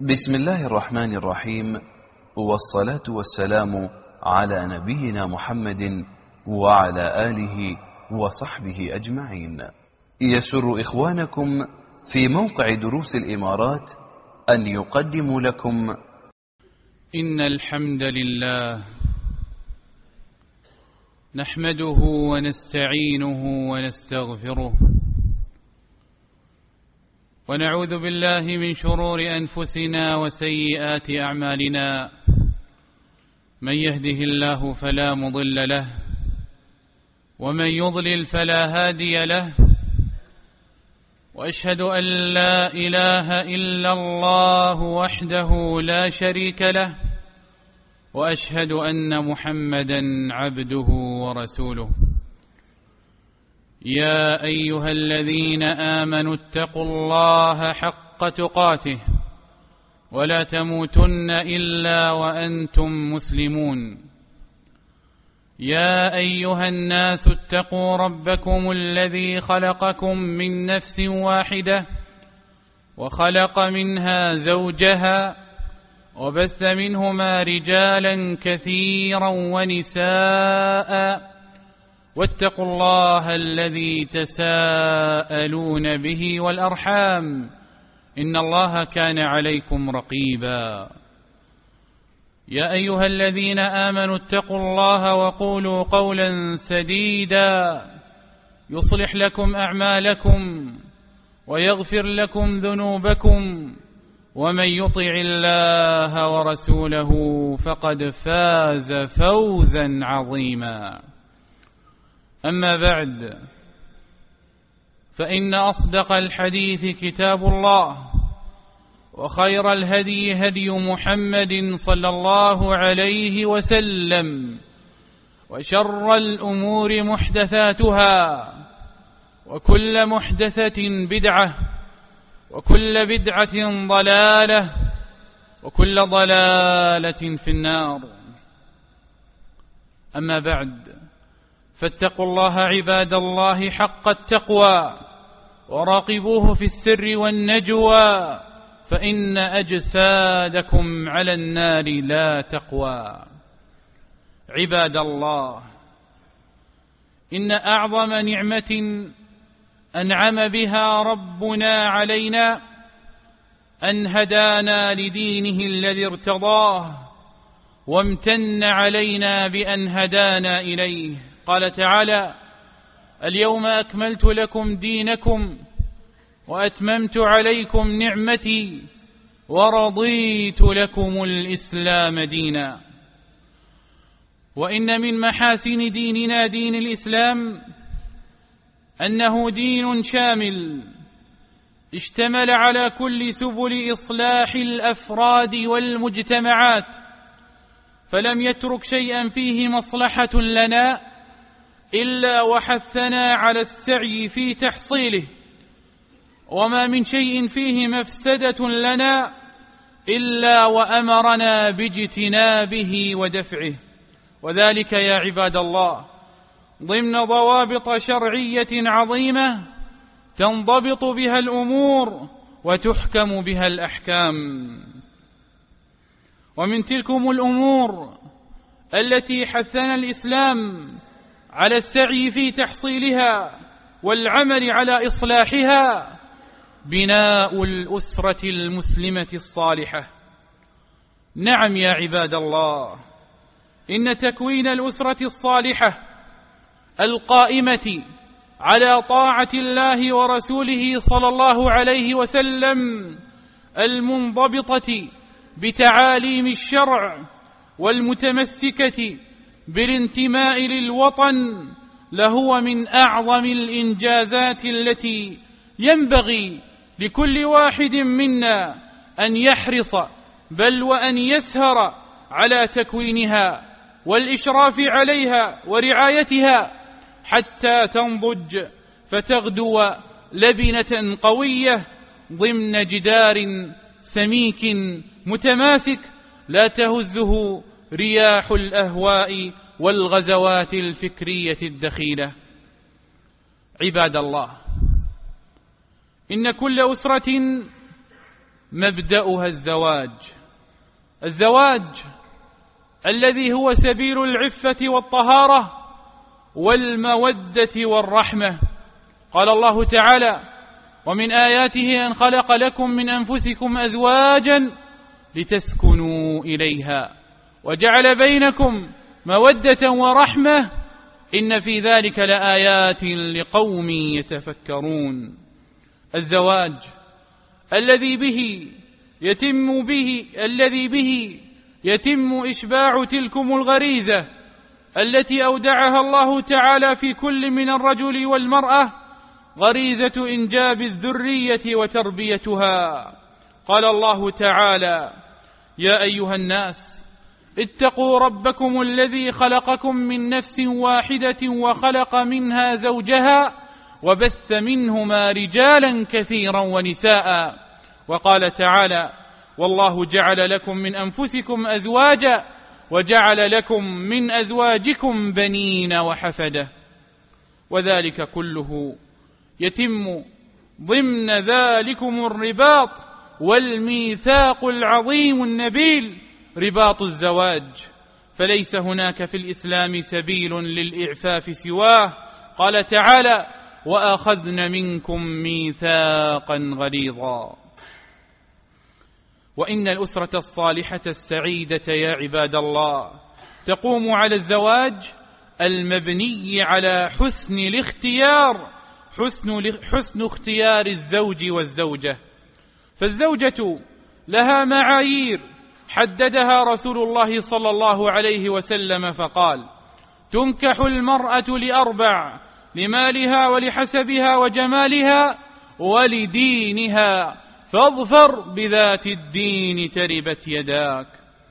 بسم الله الرحمن الرحيم، والصلاة والسلام على نبينا محمد وعلى آله وصحبه أجمعين. يسر إخوانكم في موقع دروس الإمارات أن يقدموا لكم إن الحمد لله نحمده ونستعينه ونستغفره ونعوذ بالله من شرور أنفسنا وسيئات أعمالنا. من يهده الله فلا مضل له ومن يضلل فلا هادي له، وأشهد أن لا إله إلا الله وحده لا شريك له، وأشهد أن محمدا عبده ورسوله. يا أيها الذين آمنوا اتقوا الله حق تقاته ولا تموتن إلا وأنتم مسلمون. يا أيها الناس اتقوا ربكم الذي خلقكم من نفس واحدة وخلق منها زوجها وبث منهما رجالا كثيرا ونساء، واتقوا الله الذي تساءلون به والأرحام إن الله كان عليكم رقيبا. يا أيها الذين آمنوا اتقوا الله وقولوا قولا سديدا يصلح لكم أعمالكم ويغفر لكم ذنوبكم، ومن يطع الله ورسوله فقد فاز فوزا عظيما. أما بعد، فإن أصدق الحديث كتاب الله، وخير الهدي هدي محمد صلى الله عليه وسلم، وشر الأمور محدثاتها، وكل محدثة بدعة، وكل بدعة ضلالة، وكل ضلالة في النار. أما بعد، فاتقوا الله عباد الله حق التقوى، وراقبوه في السر والنجوى، فإن أجسادكم على النار لا تقوى. عباد الله، إن أعظم نعمة أنعم بها ربنا علينا أن هدانا لدينه الذي ارتضاه، وامتن علينا بأن هدانا إليه. قال تعالى: اليوم أكملت لكم دينكم وأتممت عليكم نعمتي ورضيت لكم الإسلام دينا. وإن من محاسن ديننا دين الإسلام أنه دين شامل اشتمل على كل سبل إصلاح الأفراد والمجتمعات، فلم يترك شيئا فيه مصلحة لنا إلا وحثنا على السعي في تحصيله، وما من شيء فيه مفسدة لنا إلا وأمرنا باجتنابه ودفعه، وذلك يا عباد الله ضمن ضوابط شرعية عظيمة تنضبط بها الأمور وتحكم بها الأحكام. ومن تلكم الأمور التي حثنا الإسلام على السعي في تحصيلها والعمل على إصلاحها بناء الأسرة المسلمة الصالحة. نعم يا عباد الله، إن تكوين الأسرة الصالحة القائمة على طاعة الله ورسوله صلى الله عليه وسلم، المنضبطة بتعاليم الشرع، والمتمسكة بالانتماء للوطن، لهو من أعظم الإنجازات التي ينبغي لكل واحد منا أن يحرص بل وأن يسهر على تكوينها والإشراف عليها ورعايتها حتى تنضج فتغدو لبنة قوية ضمن جدار سميك متماسك لا تهزه رياح الأهواء والغزوات الفكرية الدخيلة. عباد الله، إن كل أسرة مبدأها الزواج الذي هو سبيل العفة والطهارة والمودة والرحمة. قال الله تعالى: ومن آياته أن خلق لكم من أنفسكم أزواجا لتسكنوا إليها وجعل بينكم مودة ورحمة إن في ذلك لآيات لقوم يتفكرون. الزواج الذي به يتم إشباع تلكم الغريزة التي أودعها الله تعالى في كل من الرجل والمرأة، غريزة إنجاب الذرية وتربيتها. قال الله تعالى: يا أيها الناس اتقوا ربكم الذي خلقكم من نفس واحدة وخلق منها زوجها وبث منهما رجالا كثيرا ونساء. وقال تعالى: والله جعل لكم من أنفسكم أزواجا وجعل لكم من أزواجكم بنين وحفدة. وذلك كله يتم ضمن ذلكم الرباط والميثاق العظيم النبيل، رباط الزواج، فليس هناك في الإسلام سبيل للإعفاف سواه. قال تعالى: وأخذن منكم ميثاقا غليظا. وإن الأسرة الصالحة السعيدة يا عباد الله تقوم على الزواج المبني على حسن اختيار الزوج والزوجة. فالزوجة لها معايير حددها رسول الله صلى الله عليه وسلم فقال: تنكح المرأة لأربع: لمالها ولحسبها وجمالها ولدينها، فاظفر بذات الدين تربت يداك.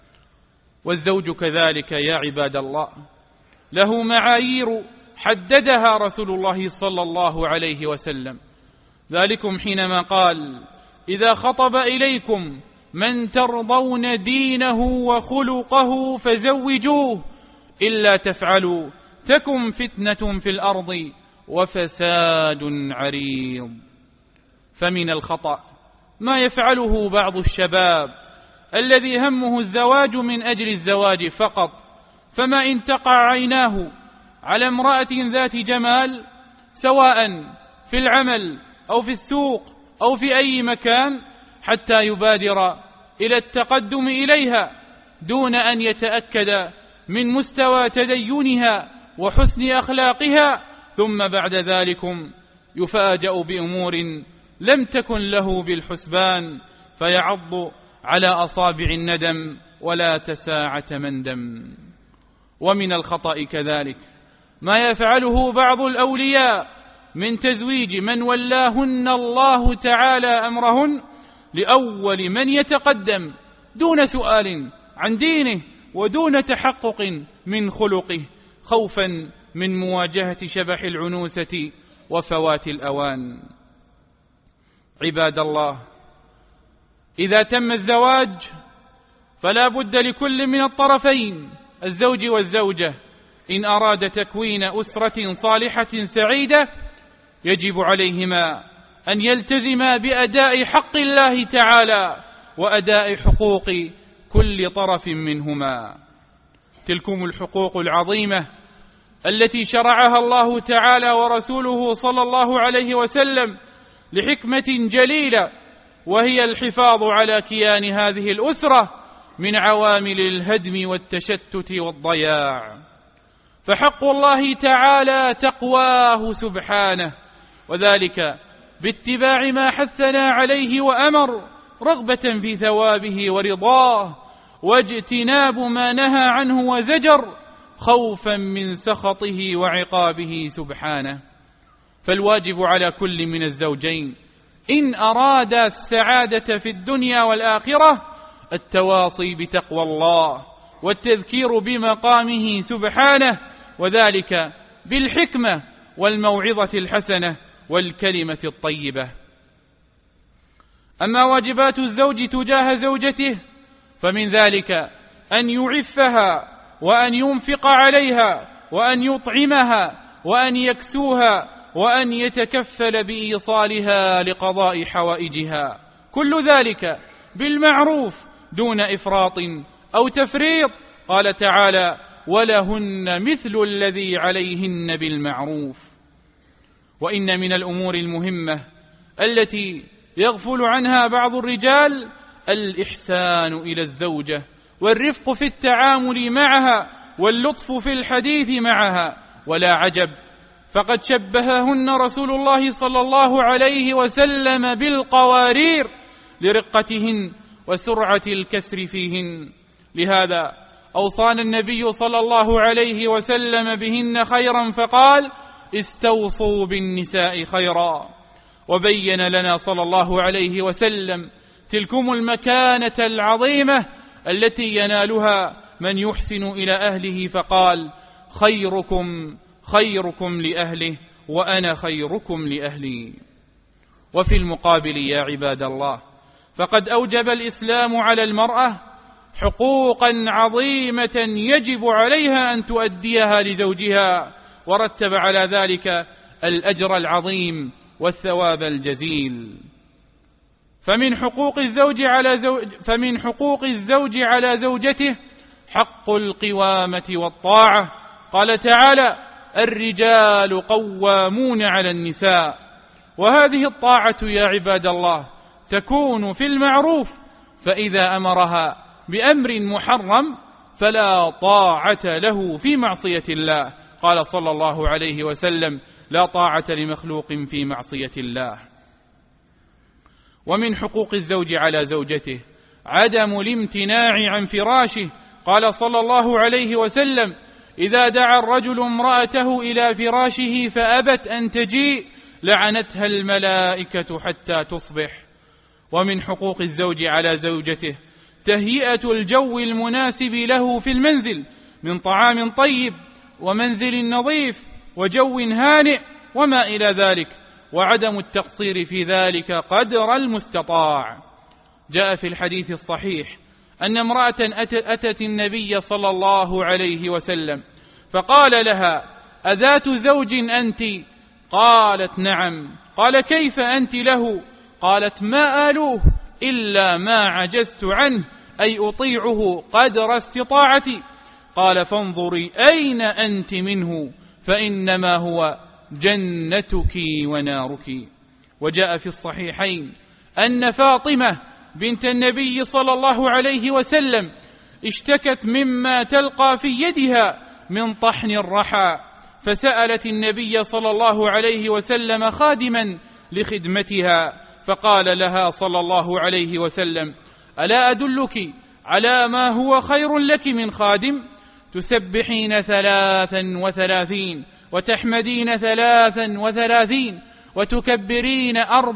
والزوج كذلك يا عباد الله له معايير حددها رسول الله صلى الله عليه وسلم، ذلكم حينما قال: إذا خطب إليكم من ترضون دينه وخلقه فزوجوه، إلا تفعلوا تكن فتنة في الأرض وفساد عريض. فمن الخطأ ما يفعله بعض الشباب الذي همه الزواج من أجل الزواج فقط، فما إن تقع عيناه على امرأة ذات جمال سواء في العمل أو في السوق أو في أي مكان حتى يبادر إلى التقدم إليها دون أن يتأكد من مستوى تدينها وحسن أخلاقها، ثم بعد ذلك يفاجأ بأمور لم تكن له بالحسبان فيعض على أصابع الندم ولا تساعة مندم. ومن الخطأ كذلك ما يفعله بعض الأولياء من تزويج من ولاهن الله تعالى أمرهن لأول من يتقدم دون سؤال عن دينه ودون تحقق من خلقه، خوفا من مواجهة شبح العنوسة وفوات الأوان. عباد الله، إذا تم الزواج فلا بد لكل من الطرفين الزوج والزوجة إن أراد تكوين أسرة صالحة سعيدة يجب عليهما أن يلتزما بأداء حق الله تعالى وأداء حقوق كل طرف منهما. تلكم الحقوق العظيمة التي شرعها الله تعالى ورسوله صلى الله عليه وسلم لحكمة جليلة، وهي الحفاظ على كيان هذه الأسرة من عوامل الهدم والتشتت والضياع. فحق الله تعالى تقواه سبحانه، وذلك باتباع ما حثنا عليه وأمر رغبة في ثوابه ورضاه، واجتناب ما نهى عنه وزجر خوفا من سخطه وعقابه سبحانه. فالواجب على كل من الزوجين إن أراد السعادة في الدنيا والآخرة التواصي بتقوى الله والتذكير بمقامه سبحانه، وذلك بالحكمة والموعظة الحسنة والكلمة الطيبة. أما واجبات الزوج تجاه زوجته فمن ذلك أن يعفها وأن ينفق عليها وأن يطعمها وأن يكسوها وأن يتكفل بإيصالها لقضاء حوائجها، كل ذلك بالمعروف دون إفراط أو تفريط. قال تعالى: ولهن مثل الذي عليهن بالمعروف. وإن من الأمور المهمة التي يغفل عنها بعض الرجال الإحسان إلى الزوجة والرفق في التعامل معها واللطف في الحديث معها، ولا عجب، فقد شبههن رسول الله صلى الله عليه وسلم بالقوارير لرقتهن وسرعة الكسر فيهن. لهذا أوصانا النبي صلى الله عليه وسلم بهن خيرا فقال: استوصوا بالنساء خيرا. وبين لنا صلى الله عليه وسلم تلكم المكانة العظيمة التي ينالها من يحسن إلى أهله، فقال: خيركم خيركم لأهله وأنا خيركم لأهلي. وفي المقابل يا عباد الله، فقد أوجب الإسلام على المرأة حقوقا عظيمة يجب عليها أن تؤديها لزوجها، ورتب على ذلك الأجر العظيم والثواب الجزيل. فمن حقوق الزوج على زوجته حق القوامة والطاعة. قال تعالى: الرجال قوامون على النساء. وهذه الطاعة يا عباد الله تكون في المعروف، فإذا أمرها بأمر محرم فلا طاعة له في معصية الله. قال صلى الله عليه وسلم: لا طاعة لمخلوق في معصية الله. ومن حقوق الزوج على زوجته عدم الامتناع عن فراشه. قال صلى الله عليه وسلم: إذا دعا الرجل امرأته إلى فراشه فأبت أن تجيء لعنتها الملائكة حتى تصبح. ومن حقوق الزوج على زوجته تهيئة الجو المناسب له في المنزل من طعام طيب ومنزل نظيف وجو هانئ وما إلى ذلك، وعدم التقصير في ذلك قدر المستطاع. جاء في الحديث الصحيح أن امرأة أتت النبي صلى الله عليه وسلم فقال لها: أذات زوج أنت؟ قالت: نعم. قال: كيف أنت له؟ قالت: ما آلوه إلا ما عجزت عنه، أي أطيعه قدر استطاعتي. قال: فانظري أين أنت منه، فإنما هو جنتك ونارك. وجاء في الصحيحين أن فاطمة بنت النبي صلى الله عليه وسلم اشتكت مما تلقى في يدها من طحن الرحى، فسألت النبي صلى الله عليه وسلم خادما لخدمتها، فقال لها صلى الله عليه وسلم: ألا أدلك على ما هو خير لك من خادم؟ تسبحين 33 وتحمدين 33 وتكبرين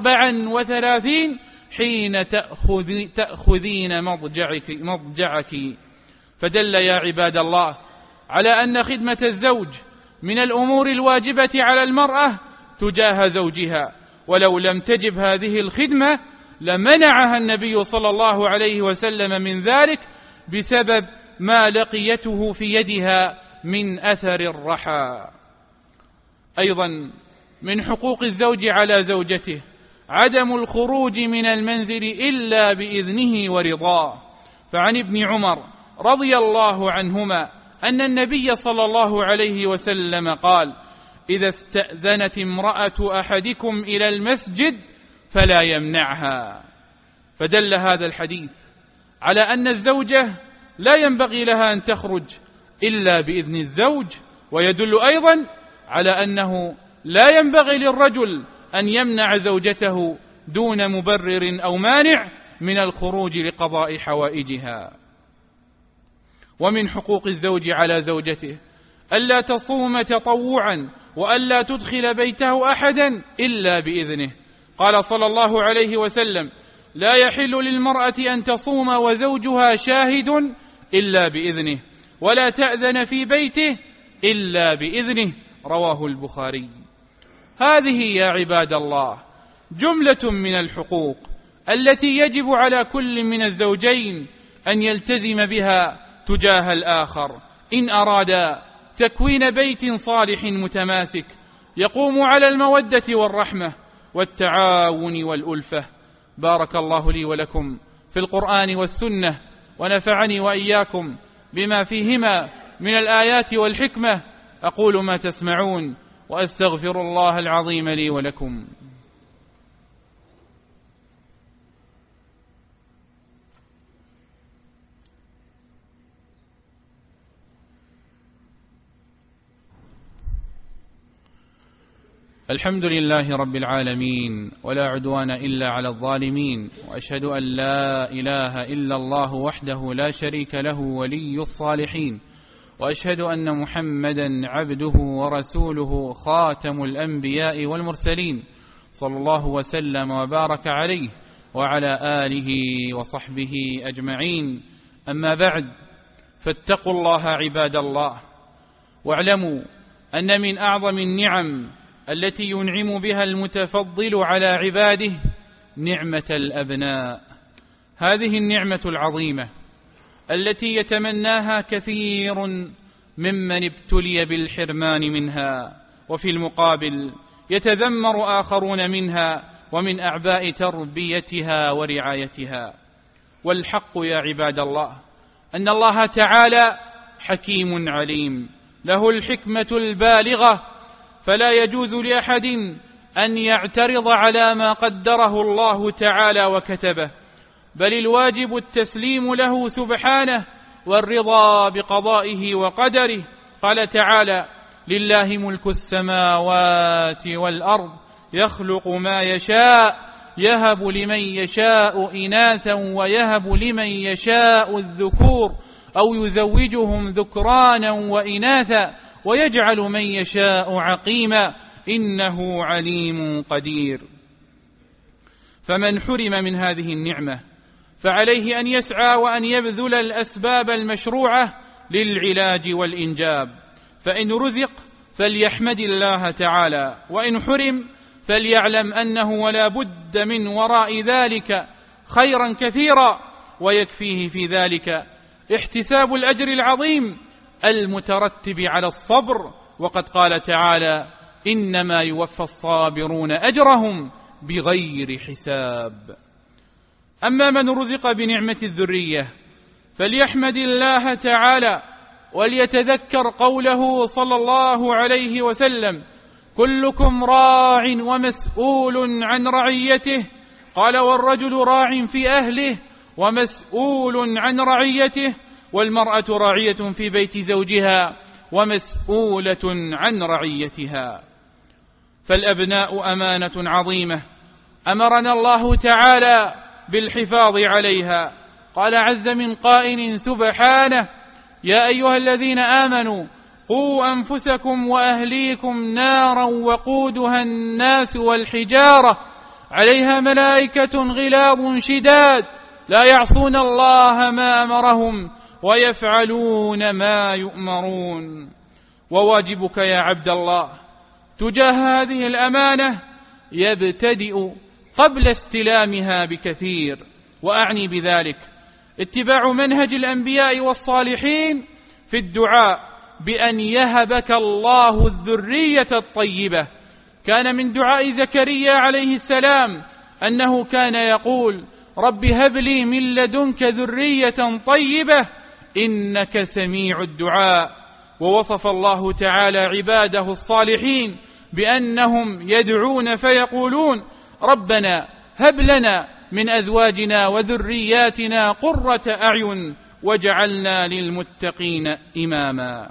34 حين تأخذين مضجعك. فدل يا عباد الله على أن خدمة الزوج من الأمور الواجبة على المرأة تجاه زوجها، ولو لم تجب هذه الخدمة لمنعها النبي صلى الله عليه وسلم من ذلك بسبب ما لقيته في يدها من أثر الرحى. أيضا من حقوق الزوج على زوجته عدم الخروج من المنزل إلا بإذنه ورضاه. فعن ابن عمر رضي الله عنهما أن النبي صلى الله عليه وسلم قال: إذا استأذنت امرأة أحدكم إلى المسجد فلا يمنعها. فدل هذا الحديث على أن الزوجة لا ينبغي لها أن تخرج إلا بإذن الزوج، ويدل أيضا على أنه لا ينبغي للرجل أن يمنع زوجته دون مبرر أو مانع من الخروج لقضاء حوائجها. ومن حقوق الزوج على زوجته ألا تصوم تطوعا وألا تدخل بيته أحدا إلا بإذنه. قال صلى الله عليه وسلم: لا يحل للمرأة أن تصوم وزوجها شاهد إلا بإذنه، ولا تأذن في بيته إلا بإذنه. رواه البخاري. هذه يا عباد الله جملة من الحقوق التي يجب على كل من الزوجين أن يلتزم بها تجاه الآخر إن أرادا تكوين بيت صالح متماسك يقوم على المودة والرحمة والتعاون والألفة. بارك الله لي ولكم في القرآن والسنة، ونفعني وإياكم بما فيهما من الآيات والحكمة. أقول ما تسمعون وأستغفر الله العظيم لي ولكم. الحمد لله رب العالمين، ولا عدوان إلا على الظالمين، وأشهد أن لا إله إلا الله وحده لا شريك له ولي الصالحين، وأشهد أن محمدا عبده ورسوله خاتم الأنبياء والمرسلين، صلى الله وسلم وبارك عليه وعلى آله وصحبه أجمعين. أما بعد، فاتقوا الله عباد الله، واعلموا أن من أعظم النعم التي ينعم بها المتفضل على عباده نعمة الأبناء. هذه النعمة العظيمة التي يتمناها كثير ممن ابتلي بالحرمان منها، وفي المقابل يتذمر آخرون منها ومن أعباء تربيتها ورعايتها. والحق يا عباد الله أن الله تعالى حكيم عليم، له الحكمة البالغة، فلا يجوز لأحد أن يعترض على ما قدره الله تعالى وكتبه، بل الواجب التسليم له سبحانه والرضا بقضائه وقدره. قال تعالى: لله ملك السماوات والأرض يخلق ما يشاء يهب لمن يشاء إناثا ويهب لمن يشاء الذكور أو يزوجهم ذكرانا وإناثا ويجعل من يشاء عقيما إنه عليم قدير. فمن حرم من هذه النعمة فعليه أن يسعى وأن يبذل الأسباب المشروعة للعلاج والإنجاب، فإن رزق فليحمد الله تعالى، وإن حرم فليعلم أنه ولا بد من وراء ذلك خيرا كثيرا، ويكفيه في ذلك احتساب الأجر العظيم المترتب على الصبر. وقد قال تعالى: إنما يوفى الصابرون أجرهم بغير حساب. أما من رزق بنعمة الذرية فليحمد الله تعالى وليتذكر قوله صلى الله عليه وسلم: كلكم راع ومسؤول عن رعيته. قال: والرجل راع في أهله ومسؤول عن رعيته، والمرأة راعية في بيت زوجها ومسؤولة عن رعيتها. فالأبناء أمانة عظيمة أمرنا الله تعالى بالحفاظ عليها. قال عز من قائل سبحانه: يا أيها الذين آمنوا قوا أنفسكم وأهليكم نارا وقودها الناس والحجارة عليها ملائكة غلاظ شداد لا يعصون الله ما أمرهم ويفعلون ما يؤمرون. وواجبك يا عبد الله تجاه هذه الأمانة يبتدئ قبل استلامها بكثير، وأعني بذلك اتباع منهج الأنبياء والصالحين في الدعاء بأن يهبك الله الذرية الطيبة. كان من دعاء زكريا عليه السلام أنه كان يقول: رب هب لي من لدنك ذرية طيبة إنك سميع الدعاء. ووصف الله تعالى عباده الصالحين بأنهم يدعون فيقولون: ربنا هب لنا من أزواجنا وذرياتنا قرة أعين واجعلنا للمتقين إماما.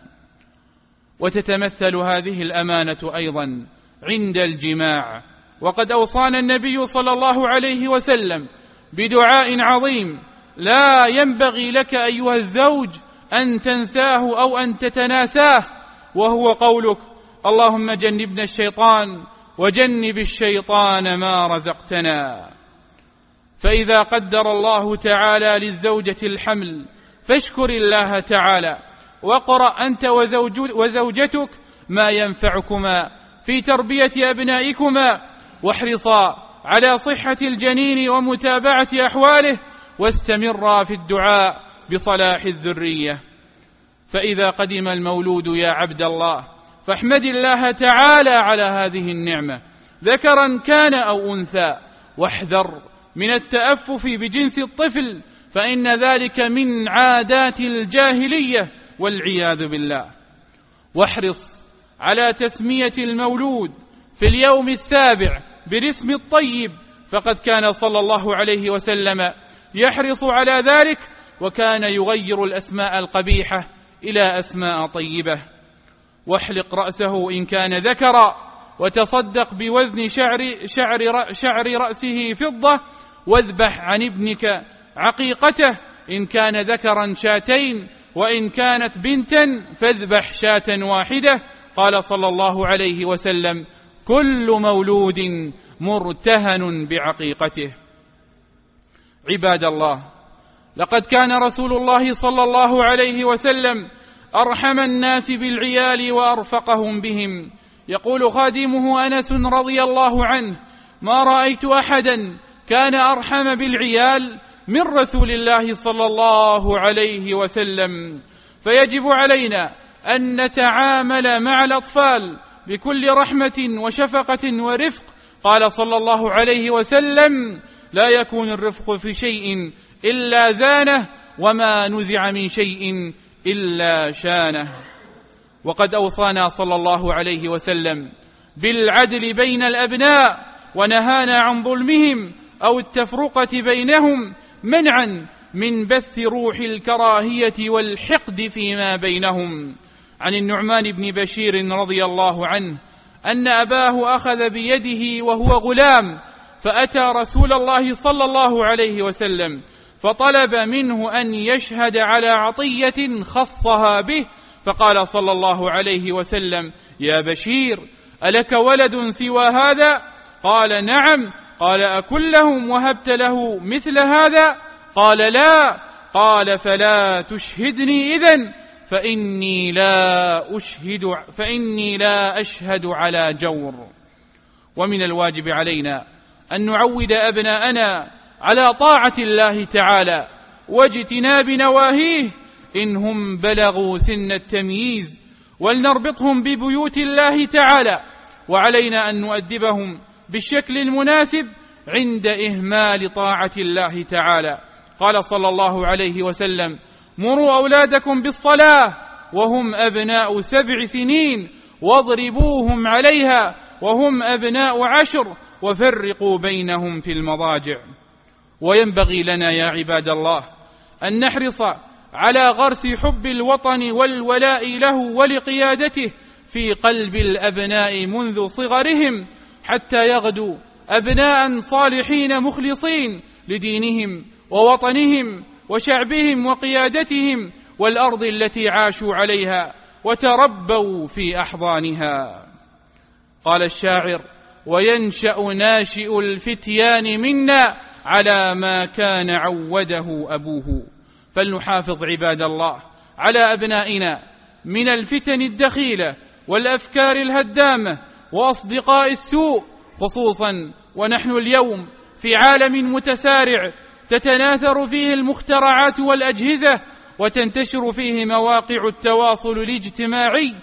وتتمثل هذه الأمانة أيضا عند الجماع، وقد أوصانا النبي صلى الله عليه وسلم بدعاء عظيم لا ينبغي لك أيها الزوج أن تنساه أو أن تتناساه، وهو قولك: اللهم جنبنا الشيطان وجنب الشيطان ما رزقتنا. فإذا قدر الله تعالى للزوجة الحمل فاشكر الله تعالى، وقرأ أنت وزوجتك ما ينفعكما في تربية أبنائكما، واحرصا على صحة الجنين ومتابعة أحواله، واستمرا في الدعاء بصلاح الذرية. فإذا قدم المولود يا عبد الله فاحمد الله تعالى على هذه النعمة ذكرا كان أو أنثى، واحذر من التأفف بجنس الطفل، فإن ذلك من عادات الجاهلية والعياذ بالله. واحرص على تسمية المولود في اليوم السابع بالاسم الطيب، فقد كان صلى الله عليه وسلم يحرص على ذلك، وكان يغير الأسماء القبيحة إلى أسماء طيبة. واحلق رأسه إن كان ذكرا، وتصدق بوزن شعر رأسه فضة، واذبح عن ابنك عقيقته إن كان ذكرا شاتين، وإن كانت بنتا فاذبح شاة واحدة. قال صلى الله عليه وسلم: كل مولود مرتهن بعقيقته. عباد الله، لقد كان رسول الله صلى الله عليه وسلم أرحم الناس بالعيال وأرفقهم بهم. يقول خادمه أنس رضي الله عنه: ما رأيت أحدا كان أرحم بالعيال من رسول الله صلى الله عليه وسلم. فيجب علينا أن نتعامل مع الأطفال بكل رحمة وشفقة ورفق. قال صلى الله عليه وسلم: لا يكون الرفق في شيء إلا زانه، وما نزع من شيء إلا شانه. وقد أوصانا صلى الله عليه وسلم بالعدل بين الأبناء، ونهانا عن ظلمهم أو التفرقة بينهم، منعا من بث روح الكراهية والحقد فيما بينهم. عن النعمان بن بشير رضي الله عنه أن أباه أخذ بيده وهو غلام، فأتى رسول الله صلى الله عليه وسلم فطلب منه أن يشهد على عطية خصها به، فقال صلى الله عليه وسلم: يا بشير، ألك ولد سوى هذا؟ قال: نعم. قال: أكلهم وهبت له مثل هذا؟ قال: لا. قال: فلا تشهدني إذن، فإني لا أشهد على جور. ومن الواجب علينا أن نعود أبناءنا على طاعة الله تعالى واجتناب نواهيه إن هم بلغوا سن التمييز، ولنربطهم ببيوت الله تعالى، وعلينا أن نؤدبهم بالشكل المناسب عند إهمال طاعة الله تعالى. قال صلى الله عليه وسلم: مروا أولادكم بالصلاة وهم أبناء 7 سنين، واضربوهم عليها وهم أبناء 10، وفرقوا بينهم في المضاجع. وينبغي لنا يا عباد الله أن نحرص على غرس حب الوطن والولاء له ولقيادته في قلب الأبناء منذ صغرهم، حتى يغدوا أبناء صالحين مخلصين لدينهم ووطنهم وشعبهم وقيادتهم والأرض التي عاشوا عليها وتربوا في أحضانها. قال الشاعر: وينشأ ناشئ الفتيان منا على ما كان عوده أبوه. فلنحافظ عباد الله على أبنائنا من الفتن الدخيلة والأفكار الهدامة وأصدقاء السوء، خصوصا ونحن اليوم في عالم متسارع تتناثر فيه المخترعات والأجهزة، وتنتشر فيه مواقع التواصل الاجتماعي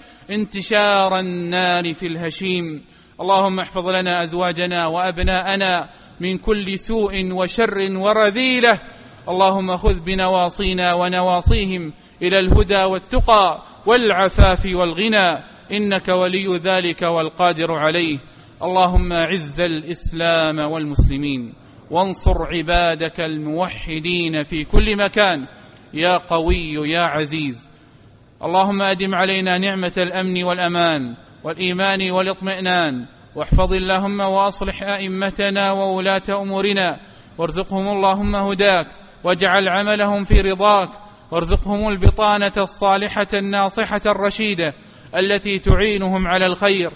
انتشار النار في الهشيم. اللهم احفظ لنا أزواجنا وأبناءنا من كل سوء وشر ورذيلة. اللهم خذ بنواصينا ونواصيهم إلى الهدى والتقى والعفاف والغنى، إنك ولي ذلك والقادر عليه. اللهم أعز الإسلام والمسلمين، وانصر عبادك الموحدين في كل مكان يا قوي يا عزيز. اللهم أدم علينا نعمة الأمن والأمان والإيمان والاطمئنان، واحفظ اللهم وأصلح أئمتنا وولاة أمورنا، وارزقهم اللهم هداك، واجعل عملهم في رضاك، وارزقهم البطانة الصالحة الناصحة الرشيدة التي تعينهم على الخير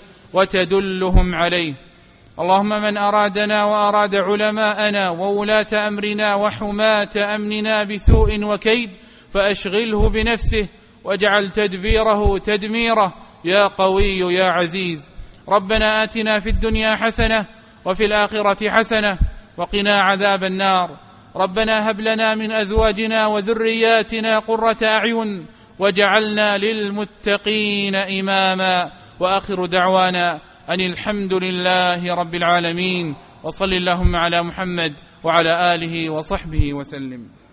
وتدلهم عليه. اللهم من أرادنا وأراد علماءنا وولاة أمرنا وحماة أمننا بسوء وكيد فأشغله بنفسه، واجعل تدبيره تدميره يا قوي يا عزيز. ربنا آتنا في الدنيا حسنة وفي الآخرة حسنة وقنا عذاب النار. ربنا هب لنا من أزواجنا وذرياتنا قرة أعين واجعلنا للمتقين إماما. وآخر دعوانا أن الحمد لله رب العالمين، وصل اللهم على محمد وعلى آله وصحبه وسلم.